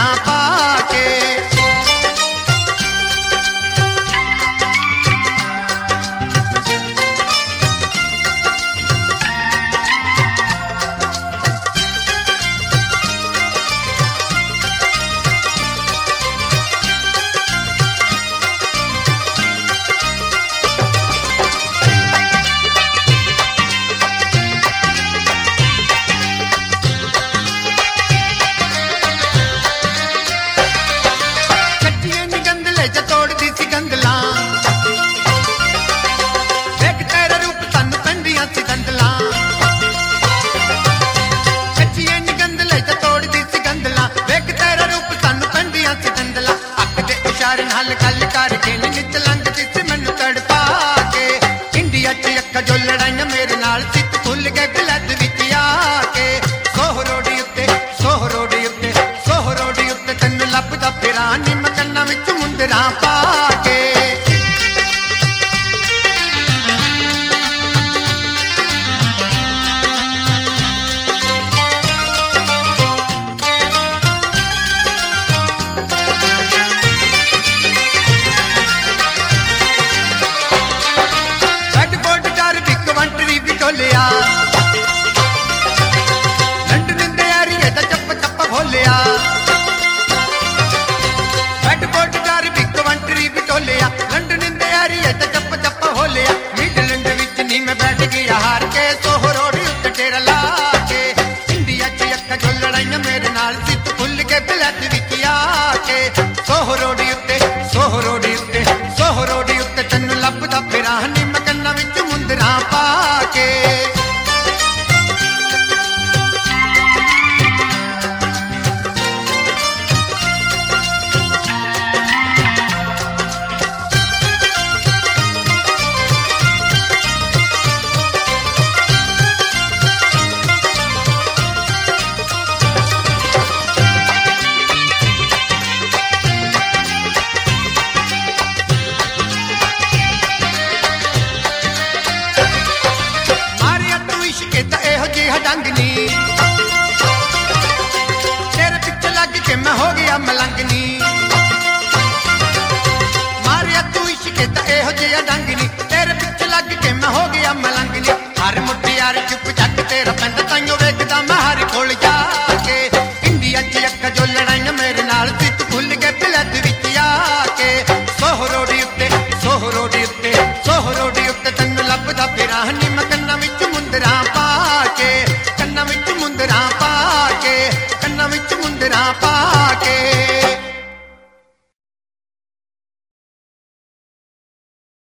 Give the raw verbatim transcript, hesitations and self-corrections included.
पा के। हल कल करके नित लंघती सी मैनू तड़पा के। इंडिया च अक्का जो लड़ाइयां मेरे नाल सित खुल के गलत विच आके। सोह रोडी उत्ते सोह रोडी उत्ते सोह रोडी उत्ते तैनू लभदा फिरां नी मैं कन्नां विच मुंदरां पा के। लंडन दे एरिए दा चप्प चप्प खोलिया bat boat car big country बिटोलिया। लंडन दे एरिए दा चप्प चप्प खोलिया मिडलैंड विच नी मैं बैठ गया हार के। सोह रोडी उत्ते तेरा ला के। इंडिया च अक्का जो लड़ाइयां मेरे नाल सित खुल के बिलत विच आके। सोह रोडी उत्ते सोह रोडी उत्ते सोह रोडी उत्ते तैनू लभदा फिरां नी मैं कन्नां विच मुंदरां पा के। ढंगनी तेरे पिछे लग के मैं हो गया मलंगनी। मारिया तू इश्क दा एहो जिहा ढंगनी तेरे पिछे लग के मैं हो गया मलंगनी। हर मुटियार चुप चक तेरा पिंड ताइयों वेखदा मैं हर कोल जाके। इंडिया च अक्का जो लड़ाइयां मेरे नाल सित खुल के बिलत विच आके। सोह रोडी उत्ते सोह रोडी उत्ते सोह रोडी उत्ते तैनू लभदा फिरां नी मैं कन्नां विच मुंदरां पा के। कन्नां विच मुंदरां पा के कन्नां विच मुंदरां पा के।